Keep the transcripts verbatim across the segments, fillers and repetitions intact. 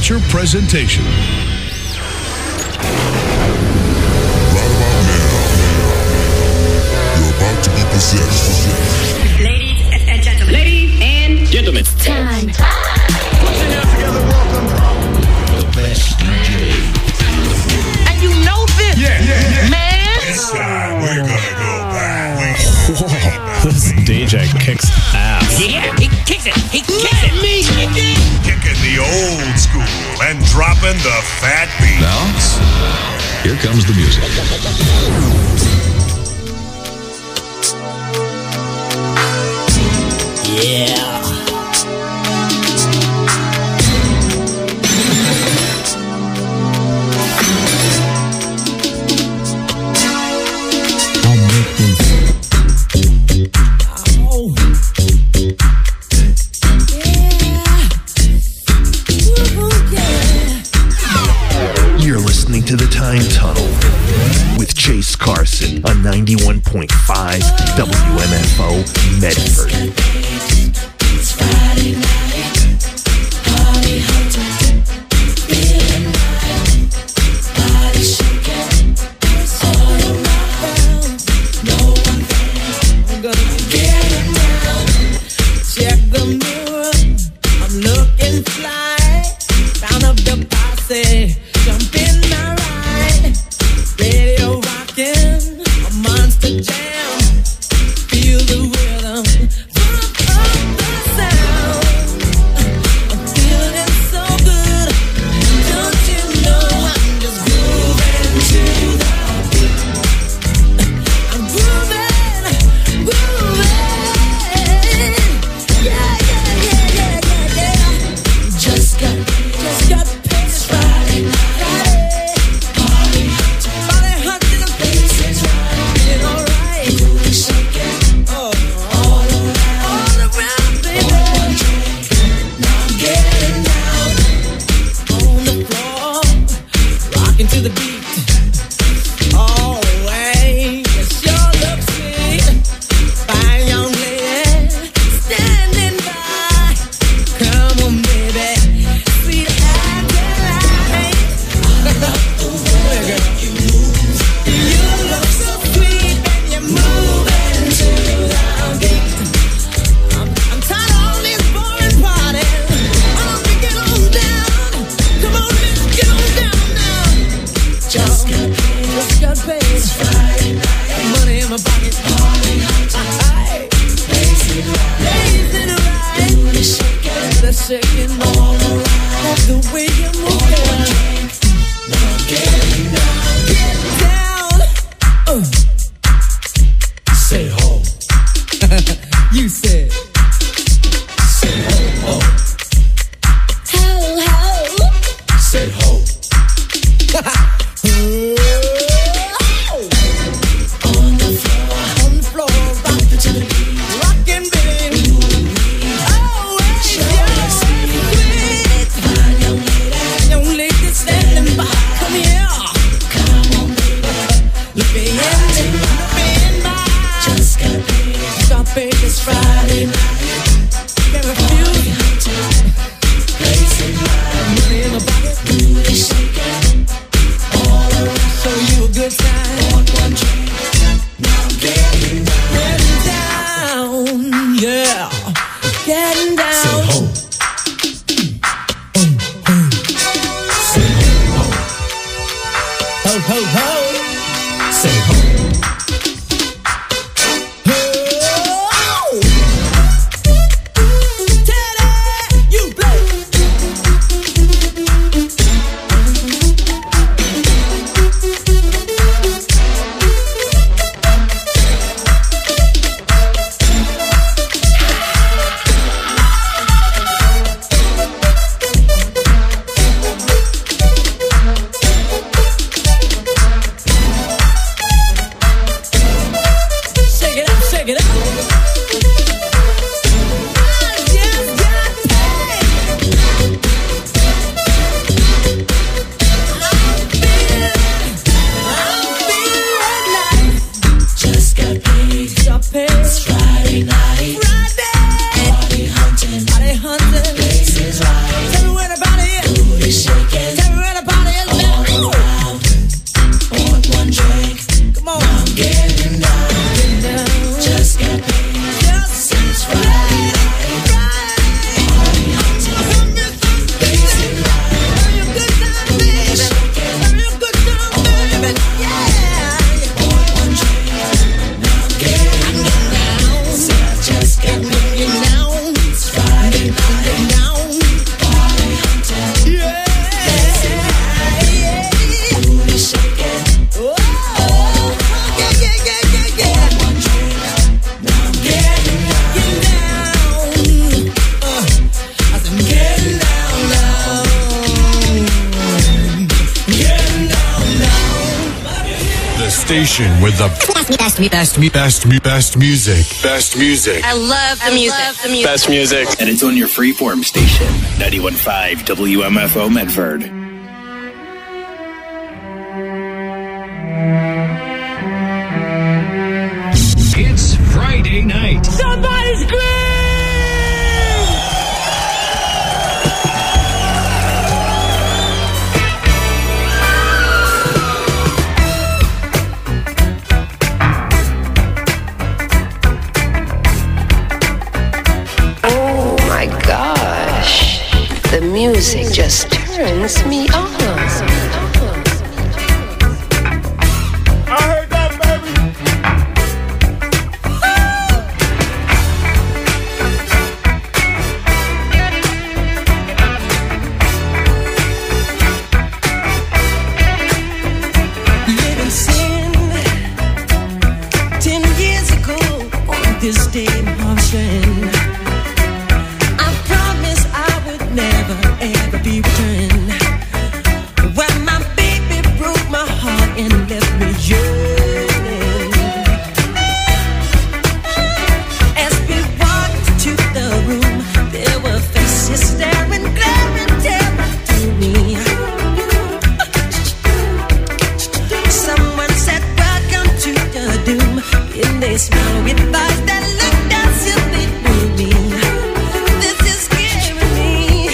feature presentation. Right about now, you're about to be possessed. Ladies and gentlemen. Ladies and gentlemen. It's time. Put your hands together, welcome The best D J. And you know this, Yeah, yeah, yeah. man. This time, we're gonna go back. Whoa, this D J kicks ass. Yeah, he kicks it. He kicks it. Me. Kicking the old school and dropping the fat beat. Now, here comes the music. Yeah. You're listening to The Time Tunnel with Chase Carson on ninety-one point five W M F O Medford. It's Friday night, party hunting, feeling right, body shaking, all around, no one there. I'm gonna get it down. Check the mirror, I'm looking fly. Round up the posse, jump in my ride. Radio rocking, a monster jam. Feel the rhythm. station with the best, best, best, best, best music. Best music. I love the music. Love the music. Best music. And it's on your freeform station, ninety-one point five W M F O Medford. It's Friday night. Somebody scream! Oh my gosh, the music just turns me on. I heard that, baby. Living sin ten years ago on this day Martian. I promised I would never ever be returned. When my baby broke my heart and left me yearning. As we walked to the room, there were faces staring, glaring, terror through me. Someone said, welcome to the doom. And they smiled with eyes that looked as if they knew me. This is scaring me.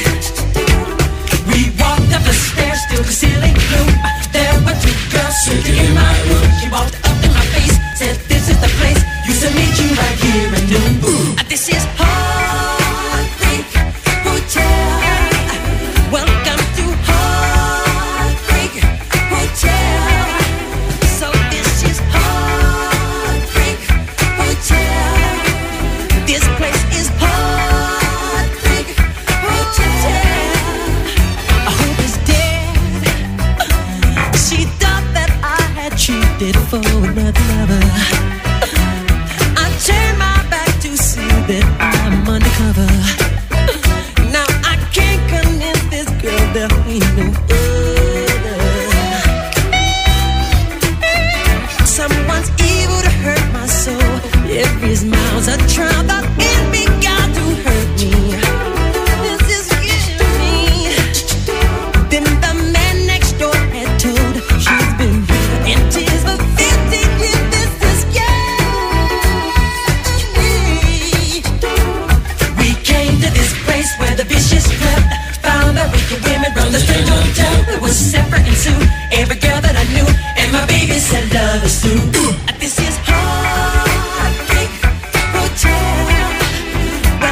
We walked up the stairs, still concealing gloom. There were two girls sitting in my room. She walked up in my face, said, this is the place. Used to meet you right here in noon. This is Heartbreak Hotel. Welcome to Heartbreak Hotel. So this is Heartbreak Hotel. This place is Heartbreak Hotel. I hope it's dead. She thought that I had cheated for another lover. I turned my back to see that I'm undercover. Now I can't convince this girl that we know other. Someone's evil to hurt my soul. Every smile's a trial that envy got to hurt me. This is getting me. Then the man next door had told she's been in tears for fifteen years. This is scary. We came to this place where the vicious club found the wicked women run the strange hotel. It was separate and Sue, every girl that I knew, and my baby said love is Sue. This is Heartbreak Hotel.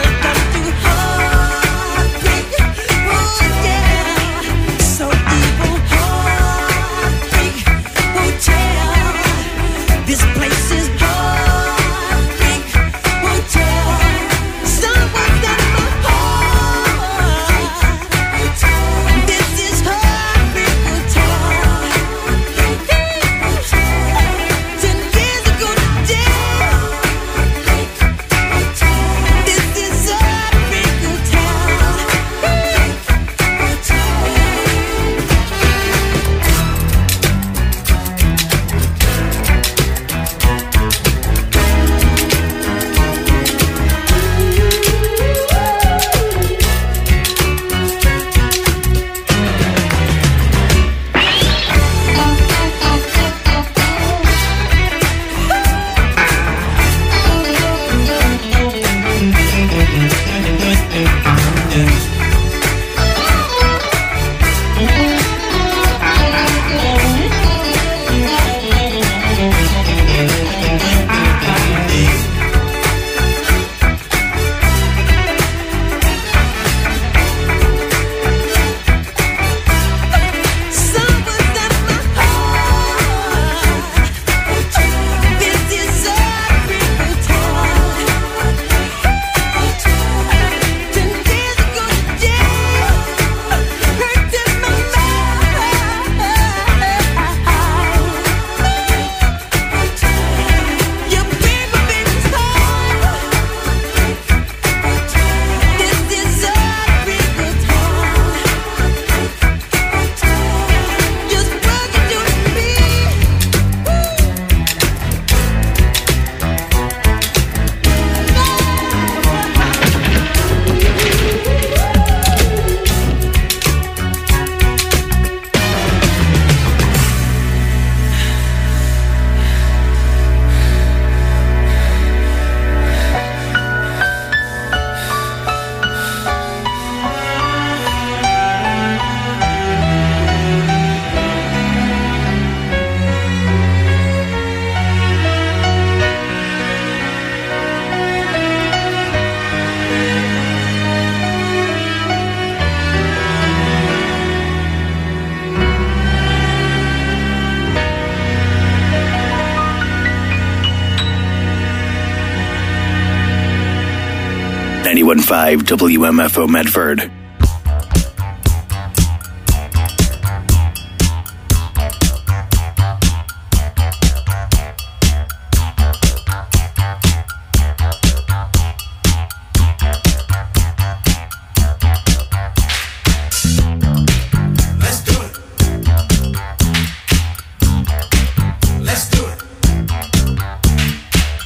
ninety-one point five W M F O Medford.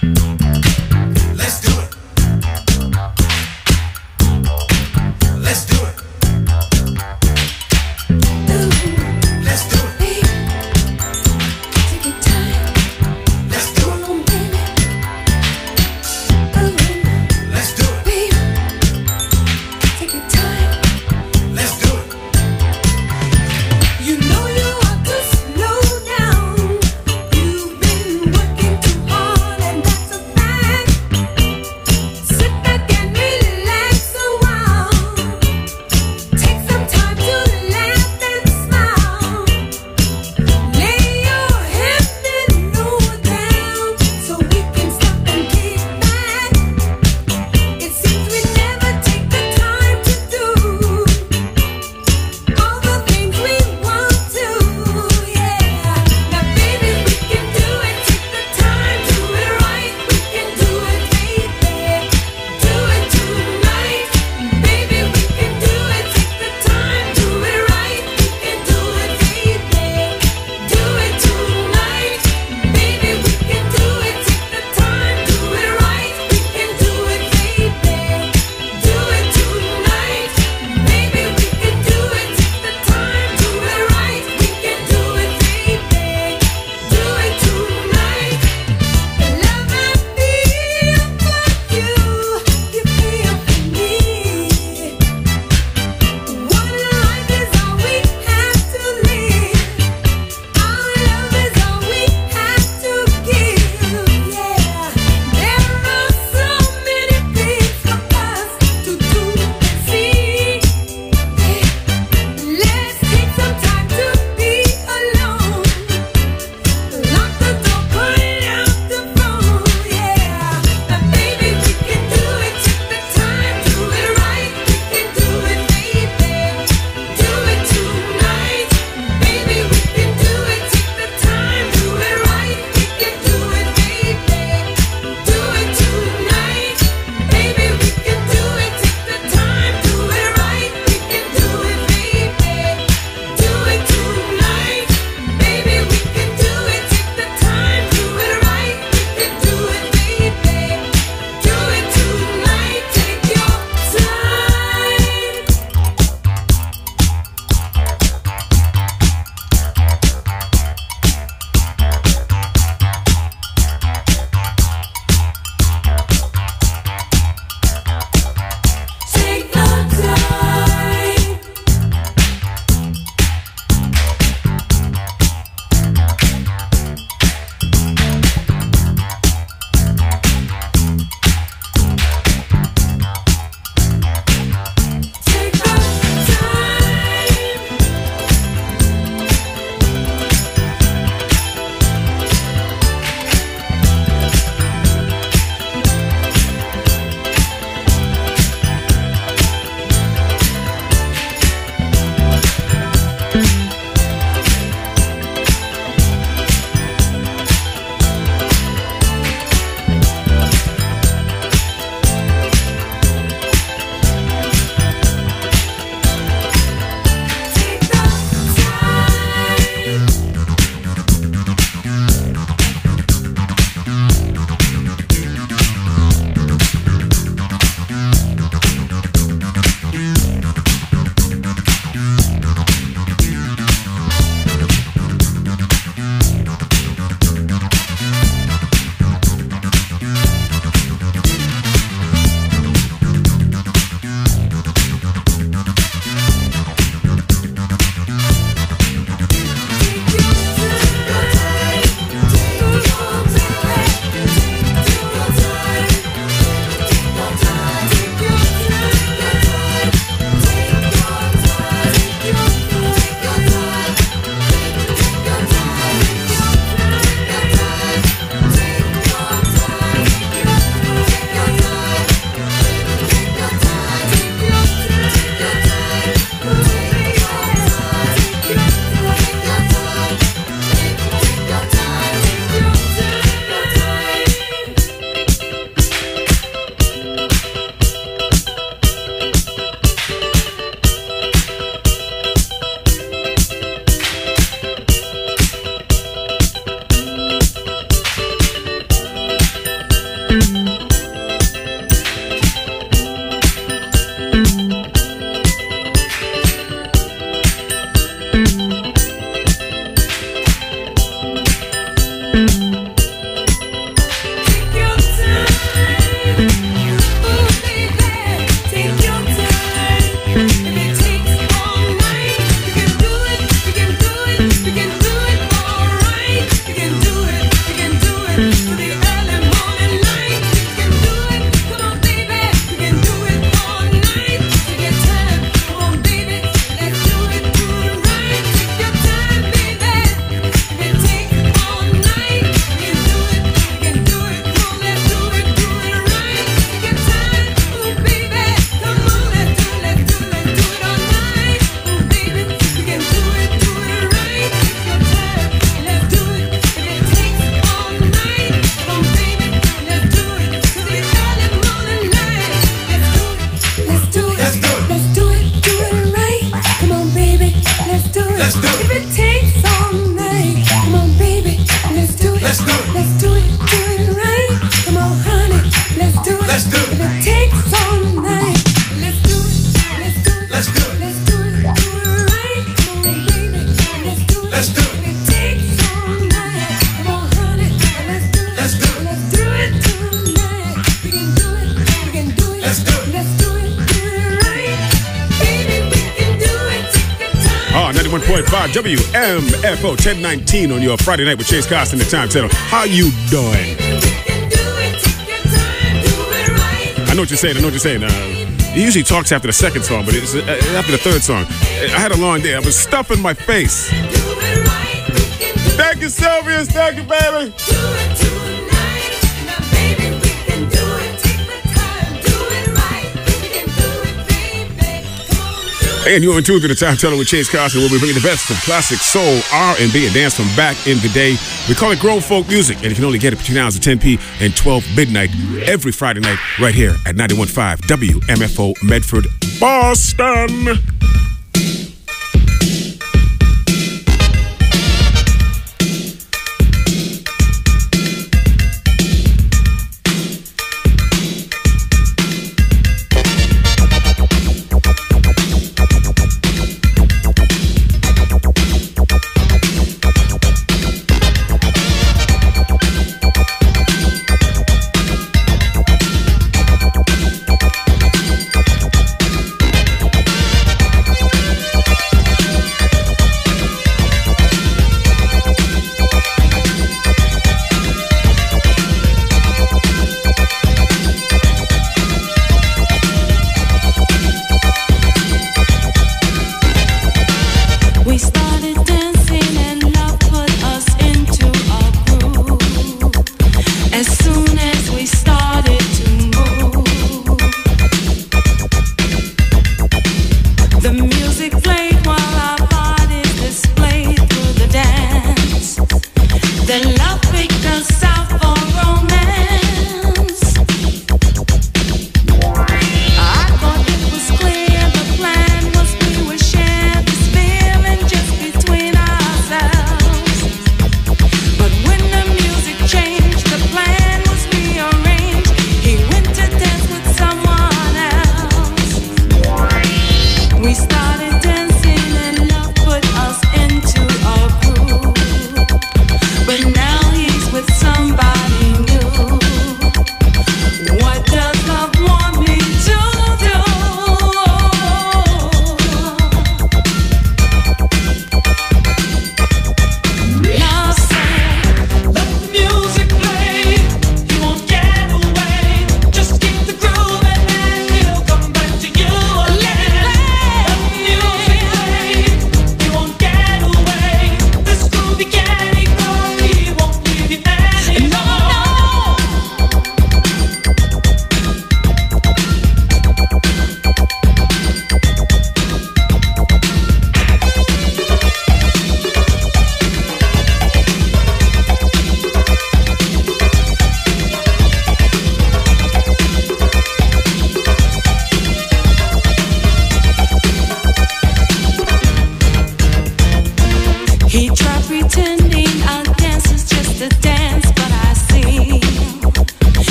Let's do it. If it takes all night, come on, baby, let's do it. Let's do it. Let's do it, do it right. Come on, honey, let's do it. Let's do it. If it takes all night, let's do it. Let's do it. Let's do it. Let's do it, do it right. Come on, baby, let's do it. Let's do it. If it takes all night, come on, honey, let's do it. Let's do it. Let's do it tonight. We can do it. We can do it. Let's do it. Let's do it, do it right. Baby, we can do it. Take the time. Oh, ninety-one point five W M F O ten nineteen on your Friday night with Chase Carson, the time settle. How you doing? I know what you're saying. I know what you're saying. Uh, he usually talks after the second song, but it's uh, after the third song. I had a long day. I was stuffing my face. Thank you, Sylvia. Thank you, baby. And you're in tune to the Time Teller with Chase Carson, where we bring the best of classic soul, R and B, and dance from back in the day. We call it Grove Folk Music, and you can only get it between hours of ten p and twelve midnight every Friday night right here at ninety-one point five W M F O Medford, Boston.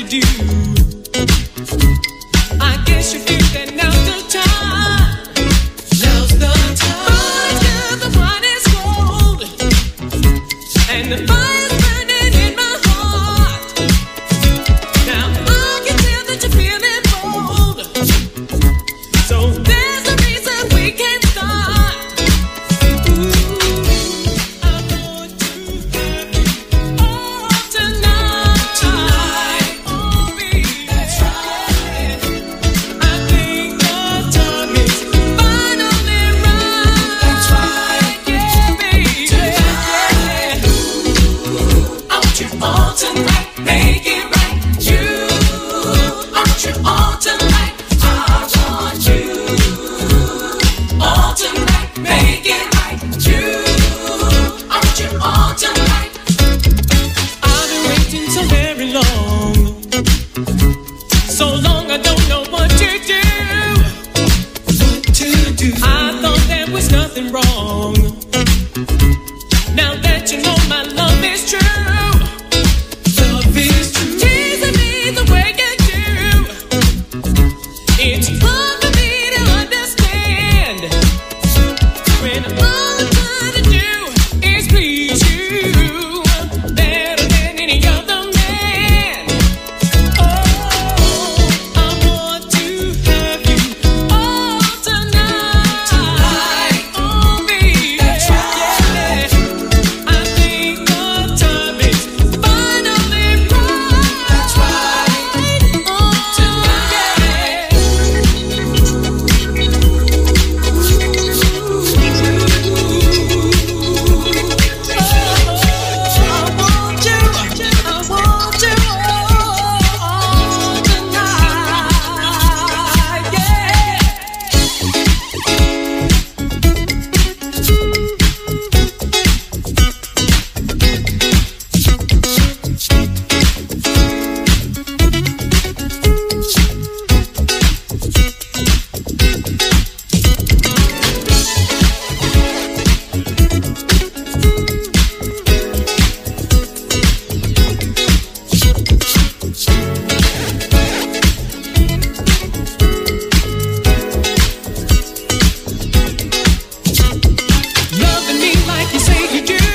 do. I guess you feel that now's the time. Now's the time. But the wine is cold and the fire's burning in my heart. Now I can tell that you're feeling bold. So there's a reason we can't start. Ooh, I want to have you all tonight. Tonight, oh baby, that's right. I think the time is finally right. That's right, yeah, baby. Tonight, I want you all tonight. Make it right, you. I want you all tonight. I want you all tonight. Make it right, you. I want you all tonight. I've been waiting so very long, so long I don't know what to do. What to do? I thought there was nothing wrong. Now that you know my love is true, love is true. Teasing me the way you do, it's hard for me to understand when all I'm trying to do is please you better than any other man. Oh, I want to have you all tonight. Tonight, oh baby, that's right. I think the time is finally right. That's right. Oh, tonight. Loving me like you say you do.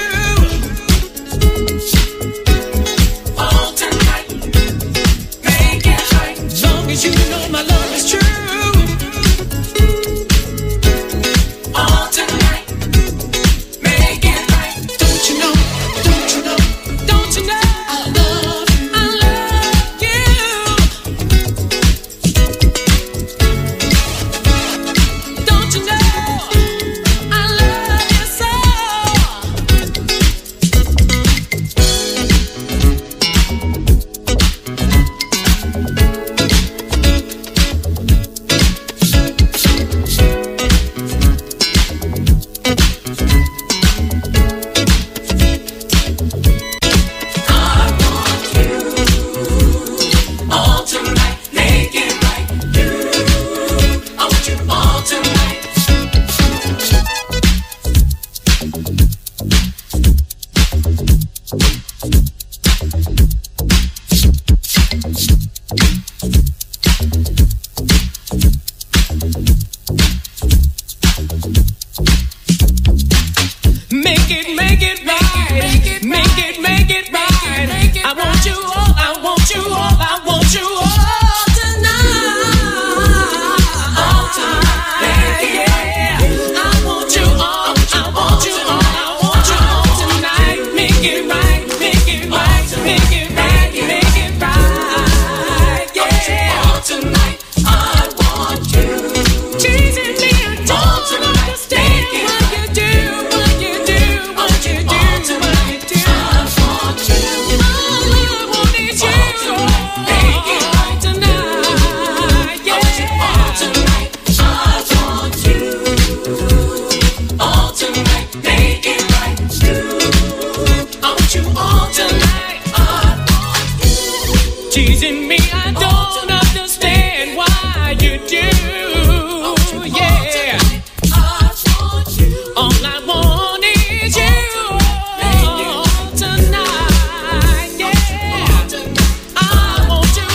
All tonight, make it right. Long as you know my love is true. All tonight, make it right. Don't you know? Don't you know? Don't you know? I love you. I love you. Don't you know? I love you so. I want you all tonight. Make it right, you. I want you all tonight. Make it, make it right. Make it, make it right. I want you all, I want you all, I want you all tonight. All tonight, yeah. I want you all, I want you all, I want you all tonight. Make it right, make it right, make it right, make it right, yeah. All tonight, I want you. Teasing me, I don't understand what you do, what you do, what you do, what you do. I want you. All I want is you. Make it right tonight, yeah. All tonight, I want you. All tonight, make it right, you. I want you all tonight. I want you. Teasing me, I don't understand why you do. Yeah. All I want is you tonight. Yeah. I want you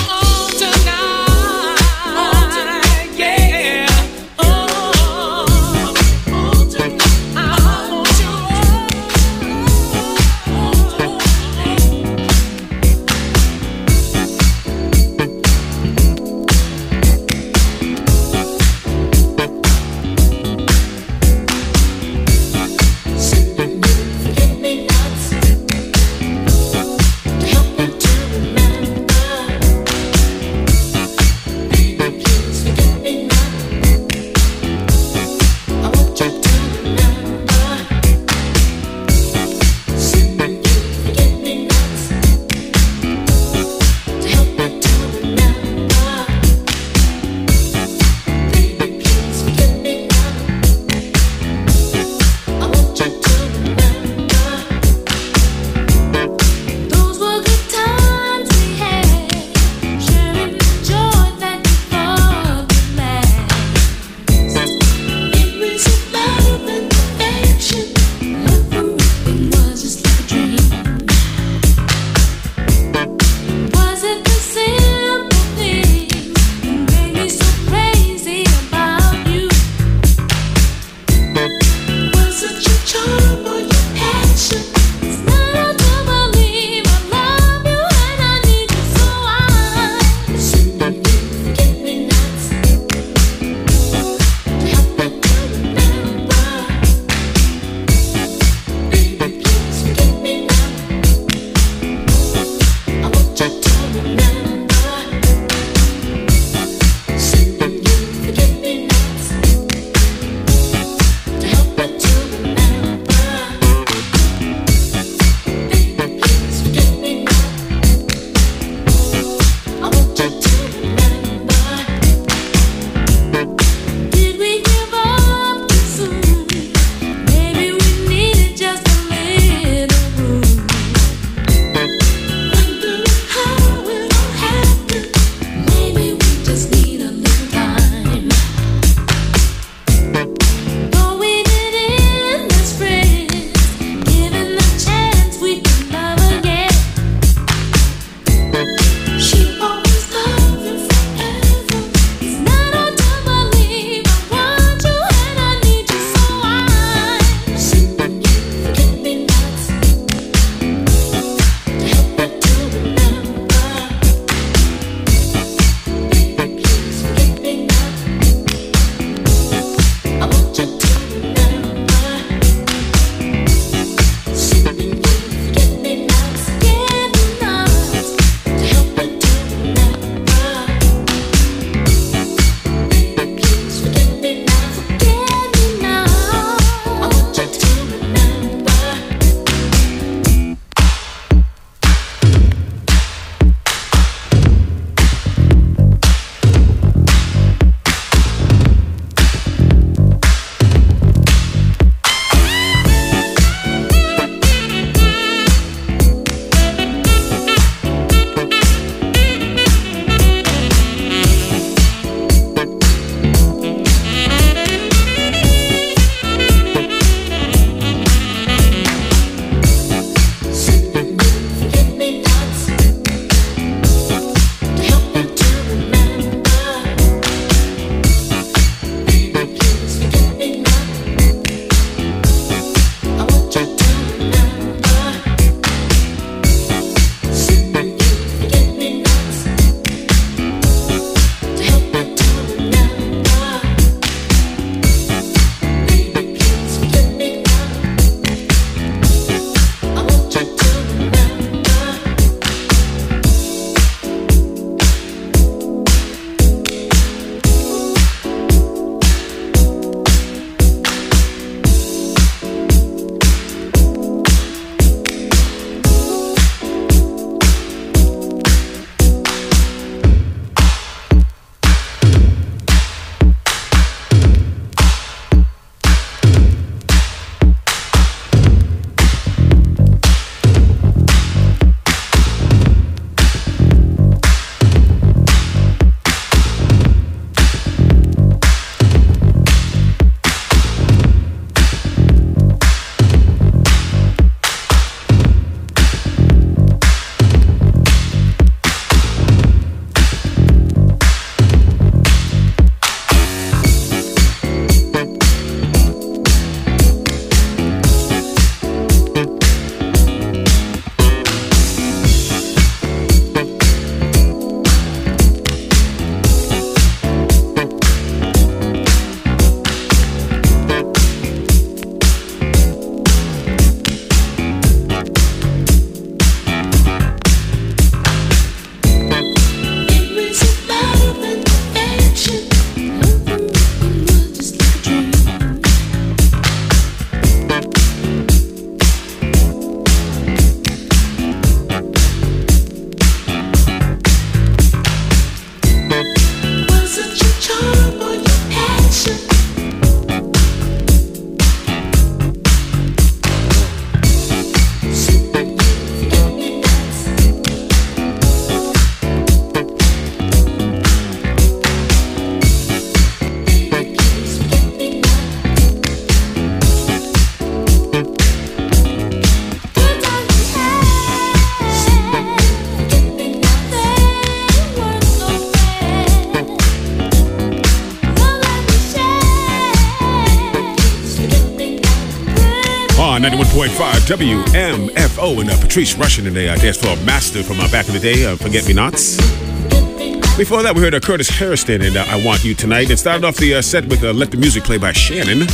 on ninety-one point five W M F O. And uh, Patrice Rushen today, uh, dance floor master from uh, back in the day, uh, Forget Me Nots. Before that, we heard uh, Curtis Hairston and uh, I Want You Tonight. And started off the uh, set with uh, Let the Music Play by Shannon.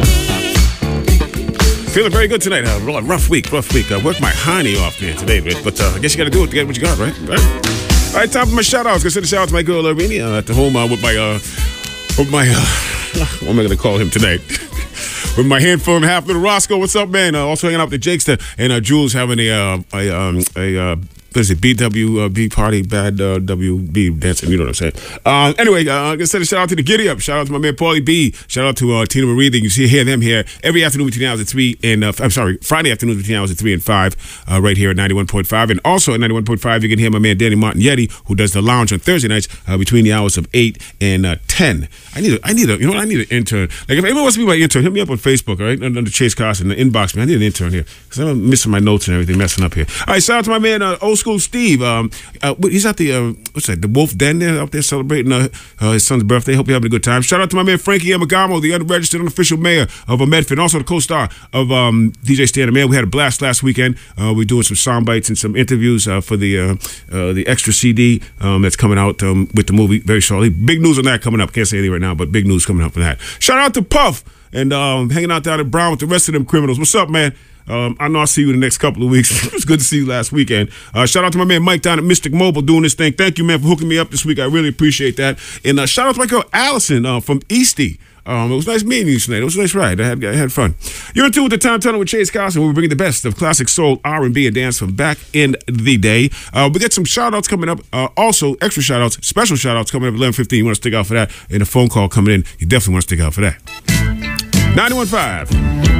Feeling very good tonight. Uh, rough week, rough week. Uh, worked my hiney off there today, but uh, I guess you got to do it to get what you got, right? Right. All right, time for my shout-outs. Gonna send a shout-out to my girl, Irene, uh, at the home uh, with my, uh, with my, uh, what am I going to call him tonight? With my handful and half little Roscoe. What's up, man? Uh, also hanging out with the Jakester. And uh, Jules having a, uh, a, um, a, uh, what is it, B W B party, bad uh, W B dancing, you know what I'm saying. Uh, anyway, uh, I'm going to send a shout out to the Giddy Up. Shout out to my man, Paulie B. Shout out to uh, Tina Marie. You can see, hear them here every afternoon between the hours of three and, uh, I'm sorry, Friday afternoon between the hours of three and five, uh, right here at ninety-one point five. And also at ninety-one point five, you can hear my man, Danny Martin Yeti, who does the lounge on Thursday nights uh, between the hours of eight and uh, ten. I need a, I need a, you know what, I need an intern. Like, if anyone wants to be my intern, hit me up on Facebook, all right? Under Chase Carson, the inbox me. I need an intern here because I'm missing my notes and everything, messing up here. All right, shout out to my man, uh, Old School Steve. Um, uh, he's at the, uh, what's that, the Wolf Den there, out there celebrating uh, uh, his son's birthday. Hope you're having a good time. Shout out to my man, Frankie Amagamo, the unregistered unofficial mayor of uh, Medford, also the co-star of um, D J Stand Man. We had a blast last weekend. Uh, we're doing some sound bites and some interviews uh, for the uh, uh, the extra C D um, that's coming out um, with the movie very shortly. Big news on that coming up. Can't say anything right now, but big news coming up for that. Shout out to Puff and um, hanging out down at Brown with the rest of them criminals. What's up, man? Um, I know I'll see you in the next couple of weeks. It was good to see you last weekend. Uh, shout out to my man Mike down at Mystic Mobile doing this thing. Thank you, man, for hooking me up this week. I really appreciate that. And uh, shout out to my girl Allison uh, from Eastie. Um, it was nice meeting you tonight. It was a nice ride. I had, I had fun. You're in tune with the Time Tunnel with Chase Carson, where we bring the best of classic soul, R and B, and dance from back in the day. Uh, we got some shout-outs coming up. Uh, also, extra shout-outs, special shout-outs coming up at eleven fifteen. You want to stick out for that? And a phone call coming in. You definitely want to stick out for that. ninety-one point five.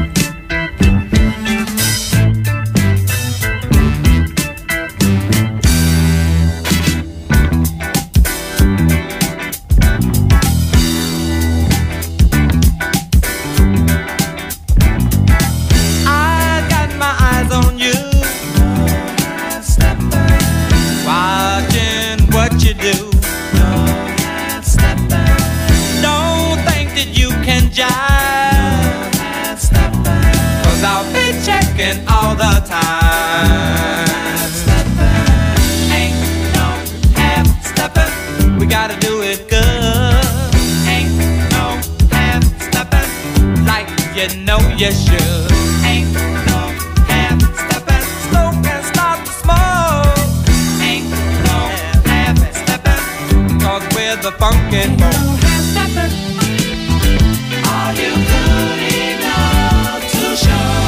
All the time. Ain't no half stepping. We gotta do it good. Ain't no half stepping. Like you know you should. Ain't no half stepping. Smoke and start to smoke. Ain't no half stepping. Cause we're the funky folk. Half stepping. Are you good enough to show?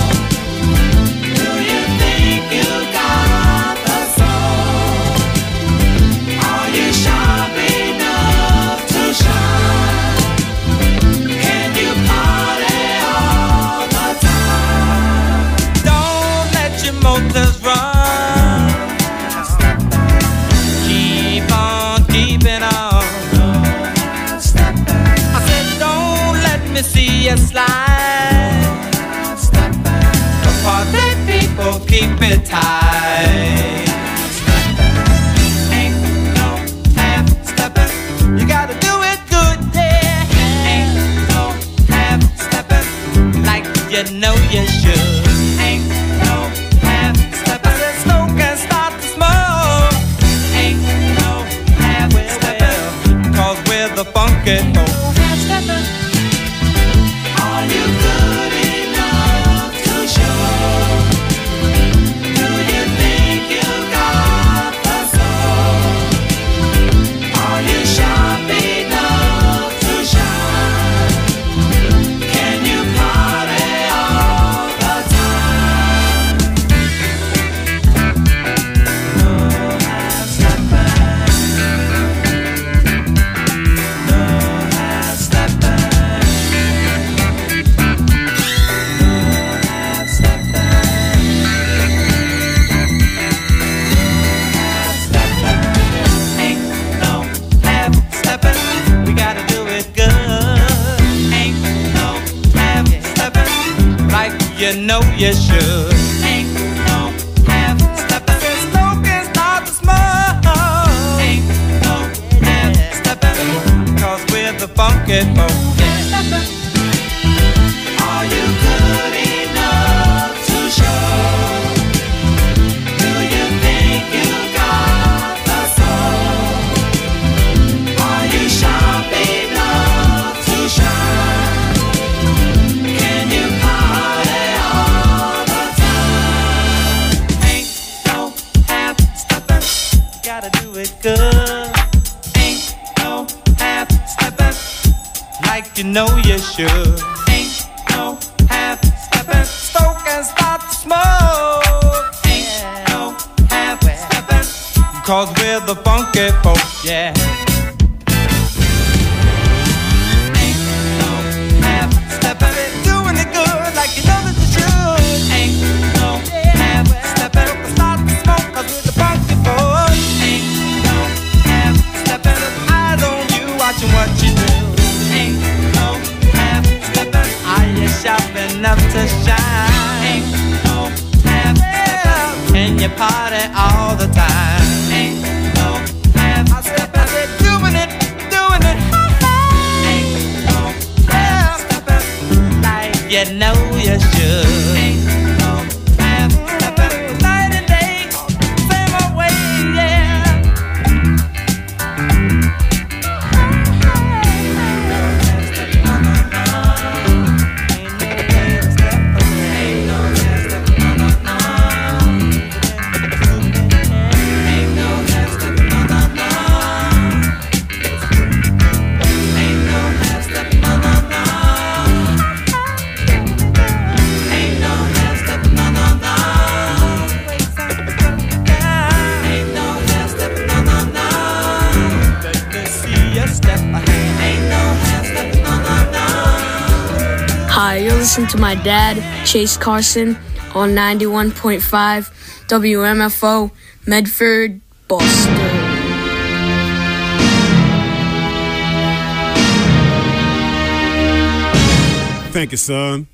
See you slide. The party people keep it tight. Ain't no half stepping. You gotta do it good, yeah. Ain't no half stepping. Like you know you should. Ain't no half stepping. I said smoke and start to smoke. Ain't no half stepping. Cause we're the funky folk. Half stepping. You know you should. Ain't no half stepping. Smoke and start to smoke. Ain't no half stepping. Cause we're the funky folk. Are you good enough? you know you should. Ain't no half stepping, stoke and start to smoke. Ain't no half stepping, cause we're the funky folk, yeah. Ain't no half stepping, doing it good like you know that you should. Ain't no half stepping, start to smoke cause we're the funky folk. Ain't no half stepping, eyes on you watching what you do. Ain't no half stepping, are you sharp enough to shine? Ain't no half stepping, can you party all the time? Ain't no half stepping, I said doing it, doing it, ain't no half stepping, like you know you should. Ain't no half stepping, night and day, same old way, yeah. Hi, you're listening to my dad, Chase Carson, on ninety-one point five W M F O, Medford, Boston. Thank you, son.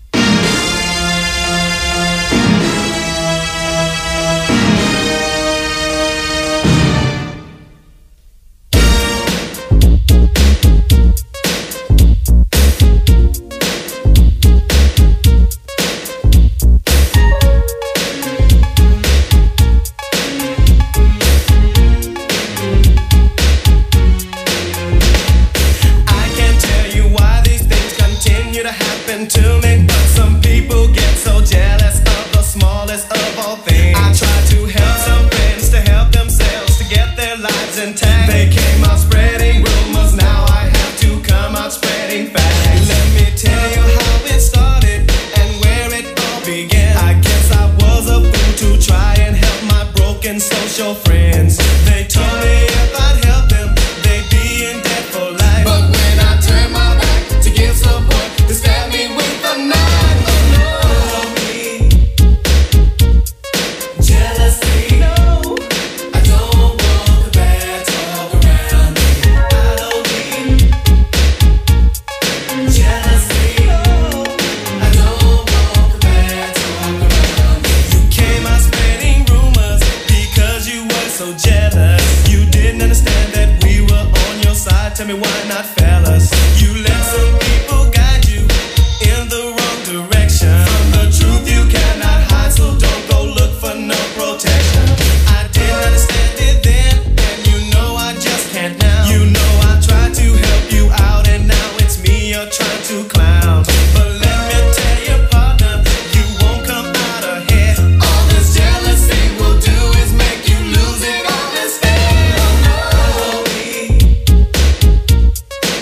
To me, but some people get so jealous of the smallest of all things. I try to help some friends to help themselves to get their lives intact. They came out spreading rumors, now I have to come out spreading facts. Let me tell you how it started and where it all began. I guess I was a fool to try and help my broken social friends. They told me if I'd help them, they'd be in debt for life. But when I turned my back to give support, they stabbed me with a knife. Oh no, me. Jealousy. No, I don't want the bad talk around me. I don't need jealousy. No, I don't want the bad talk around me. You came out spreading rumors because you were so jealous. You didn't understand that we were on your side. Tell me why not, fellas? You let some people guide you in the wrong direction. From the truth you cannot hide, so don't go look for no protection. I didn't understand it then, and you know I just can't now. You know I tried to help you out, and now it's me you're trying to clown. But let me tell you, partner, you won't come out ahead. All this jealousy will do is make you lose it all instead. Oh no, me.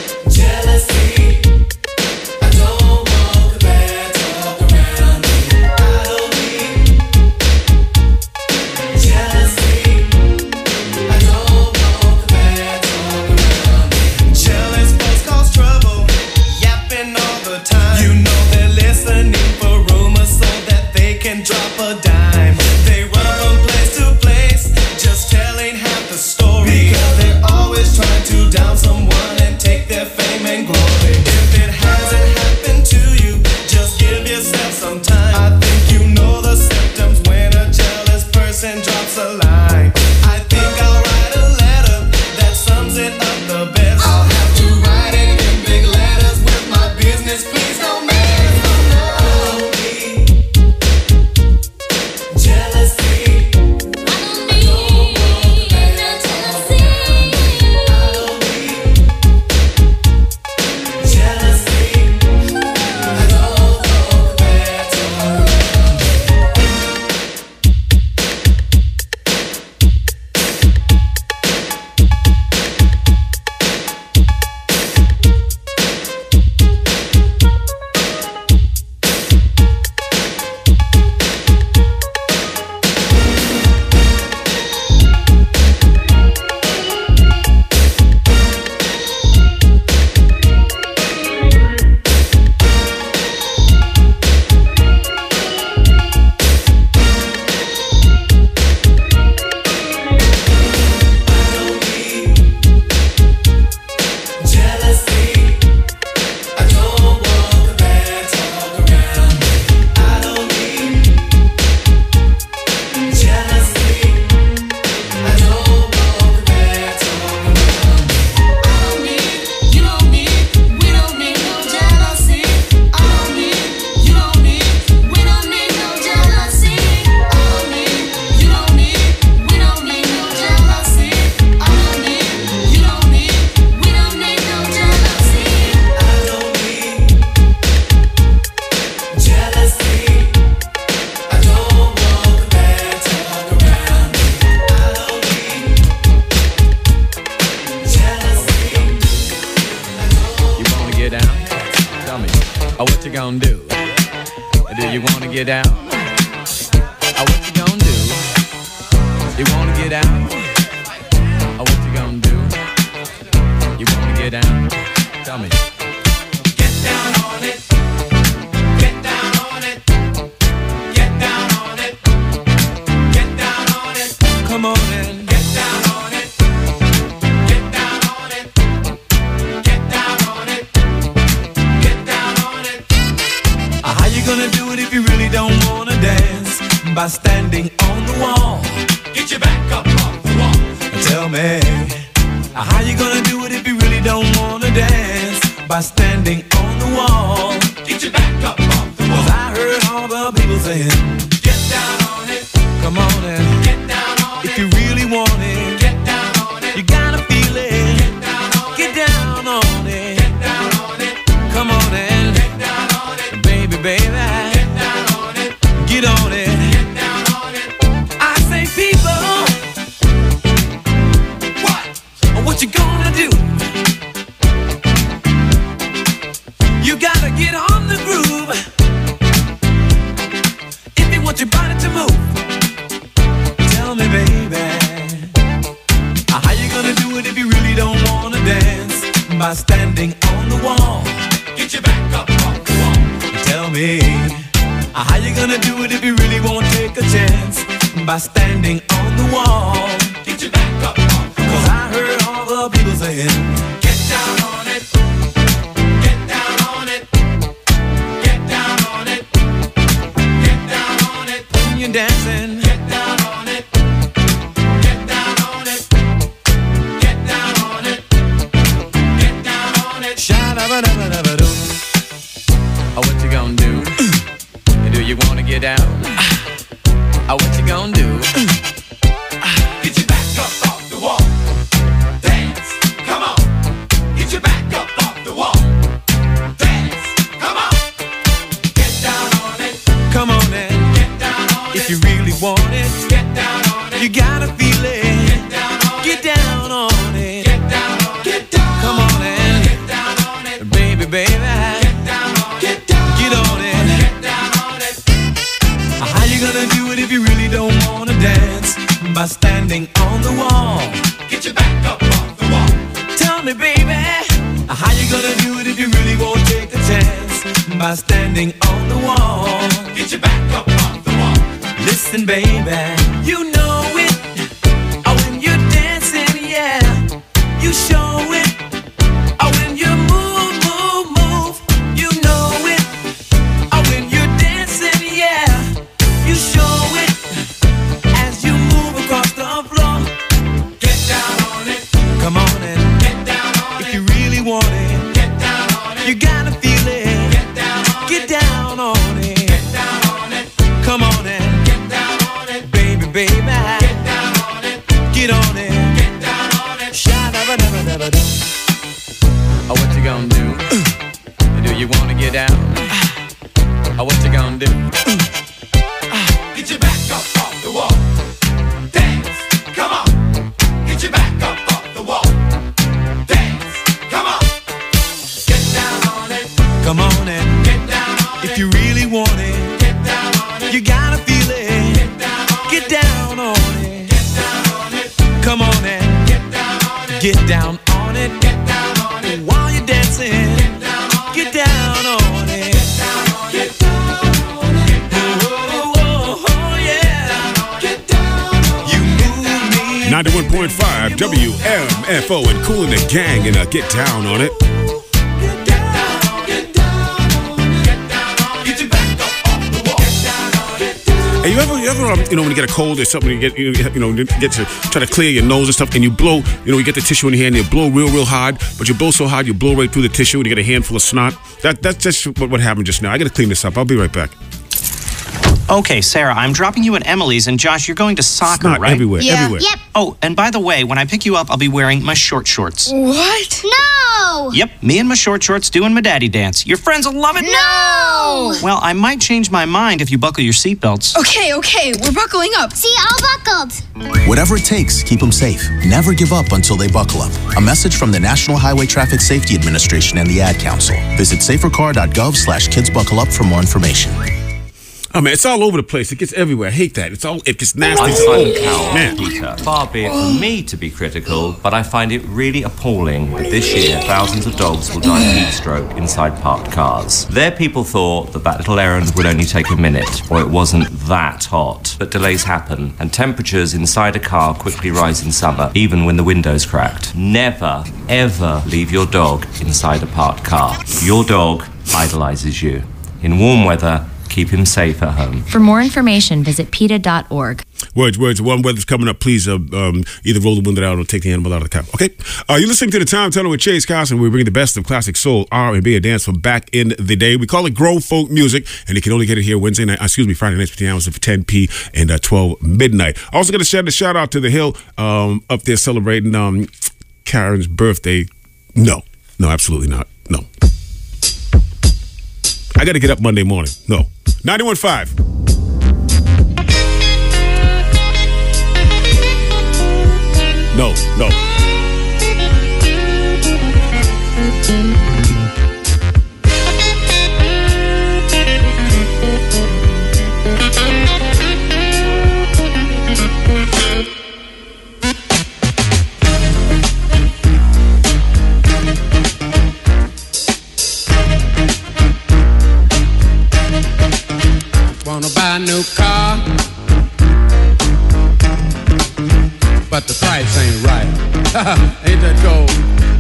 you gonna do? Do you wanna get down? Oh, what you gonna do? You wanna get out? Oh, what you gonna do? You wanna get down? Tell me. Get down on it. Get down on it. Get down on it. Get down on it. Come on in. Get down on it. Get down on it. Get down on it. Get down on it. Uh, how you gonna do it if you really don't wanna dance? By standing on the wall. Get your back up off the wall. Tell me, uh, how you gonna do it if you really don't wanna dance? By standing on the wall. Get your back up off the wall. 'Cause I heard all the people saying, get down on it. Come on and get down on it. If you really want it, get down on it. You gotta feel it. Get down on it. Get down on it. Get down on it. Come on and get down on it. Baby, baby. Get down on it. Get on it. Get down on it. I say people, what? What you gonna do? You gotta get on the groove if you want your body to move. Tell me, baby, how you gonna do it if you really don't wanna dance? By standing on the wall. Get your back up off the wall. Tell me, how you gonna do it if you really won't take a chance? By standing on the wall. Get your back up off the wall. 'Cause I heard all the people saying, get down on it. Get down on it. Get down on it. Get down on it. When you're dancing, get down on it. Get down on it. Get down on it. Get down on it. Sha-da-ba-da-ba-da-ba-doo. Oh, what you gonna do? Do you wanna get down? Oh, what you gonna do? Get your back up off the wall. Dance, come on. Get your back up off the wall. Dance, come on. Get down on it. Come on and get down on it. If you really want it, get down on it. You gotta feel it. Get down on it. Get down on it. Get down on it. Get down. Come on and get down on it. Baby, baby. Get down on it. Get down. Get on it. Get down on it. How you gonna do it if you really don't wanna dance? By standing on the wall. Get your back up off the wall. Tell me, baby, how you gonna do it if you really won't take a chance? By standing on the wall. Get your back up off the wall. Listen, baby, you know it. Oh, when you're dancing, yeah, you show it. Oh, when you move, move, move, you know it. Oh, when you're dancing, yeah, you show it. As you move across the floor, get down on it. Come on and get down on it. If you really want it, get down on it. You gotta feel it. Get down on it. Get down on it. Get down on it. Come on and get down on it. Baby, baby. Get down on it. Get on it. Get down on it. Sha-da-ba-da-ba-da-ba-da. Oh, what you gonna do? Do you wanna get down? Oh, what you gonna do? Get your back up off the wall. Dance, come on. Get your back up off the wall. Dance, come on. Get down on it. Come on and get down on it. If you really want it, get down on it. You gotta feel it. Get down on it. Get down on it. Get down on it. Come on and get down on it. Get down on it. Get down on it. While you're dancing, get down on it. Get down on it. Get down on it. Get down on it. Oh, oh, oh, yeah. Get down on it. You move me. ninety-one point five W M F O and Kool and the Gang and uh, Get Down on It. Hey, you ever, you ever, um, you know, when you get a cold or something, you get, you, you know, you get to try to clear your nose and stuff, and you blow, you know, you get the tissue in your hand, and you blow real, real hard, but you blow so hard, you blow right through the tissue, and you get a handful of snot. That, that's just what, what happened just now. I got to clean this up. I'll be right back. Okay, Sarah, I'm dropping you at Emily's, and Josh, you're going to soccer, It's not right? everywhere, Yeah. everywhere. Yep. Oh, and by the way, when I pick you up, I'll be wearing my short shorts. What? No! Yep, me and my short shorts doing my daddy dance. Your friends will love it. No! Well, I might change my mind if you buckle your seatbelts. Okay, okay, we're buckling up. See, all buckled. Whatever it takes, keep them safe. Never give up until they buckle up. A message from the National Highway Traffic Safety Administration and the Ad Council. Visit safercar.gov slash kidsbuckleup for more information. I mean, it's all over the place. It gets everywhere. I hate that. It's all, it gets nasty. I'm It's Simon all- Cowell, man. Peter. Far be it from me to be critical, but I find it really appalling that this year thousands of dogs will die of heat stroke inside parked cars. Their people thought that that little errand would only take a minute, or it wasn't that hot. But delays happen, and temperatures inside a car quickly rise in summer, even when the window's cracked. Never, ever leave your dog inside a parked car. Your dog idolizes you. In warm weather, keep him safe at home. For more information, visit P E T A dot org. Words, words. Warm weather's coming up. Please uh, um, either roll the window down or take the animal out of the car. Okay? Uh, you're listening to The Time Tunnel with Chase Carson. We bring the best of classic soul, R and B, and dance from back in the day. We call it Grove Folk Music, and you can only get it here Wednesday night, excuse me, Friday nights between hours of ten p and uh, twelve midnight. Also going to shout a shout out to The Hill um, up there celebrating um, Karen's birthday. No. No, absolutely not. No. I got to get up Monday morning. No. ninety-one point five. No, no. Wanna buy a new car, but the price ain't right. Ain't that gold?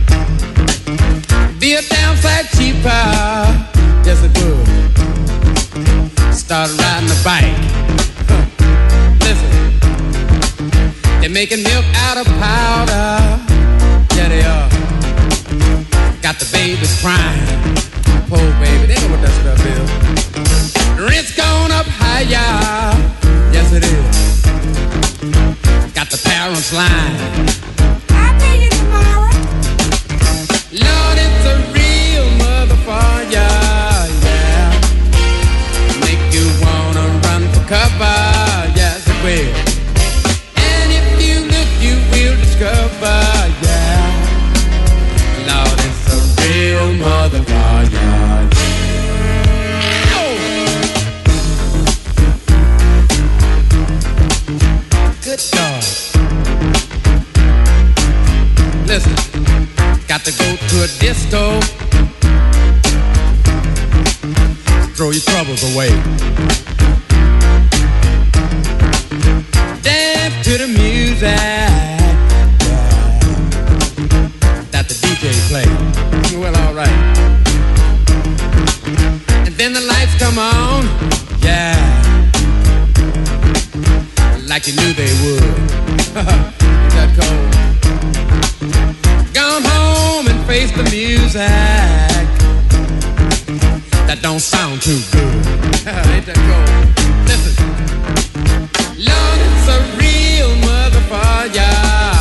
Be a damn sight cheaper, yes it would. Start riding a bike. Listen, they're making milk out of powder. Yeah they are. Got the babies crying. Poor baby, they know what that stuff is. Rent's gone up higher, yes it is. Got the parents lying. I'll pay you tomorrow. Lord, it's a real motherfucker, yeah. Make you wanna run for cover, yes it will. And if you look, you will discover, yeah. Lord, it's a real motherfucker, yeah. Good God. Listen, got to go to a disco. Throw your troubles away. Dance to the music, yeah, that the D J play. Well, all right. And then the lights come on, yeah, like you knew they would. Is that cold? Gone home and face the music that don't sound too good. Ain't that cold? Listen, Lord, it's a real motherfucker.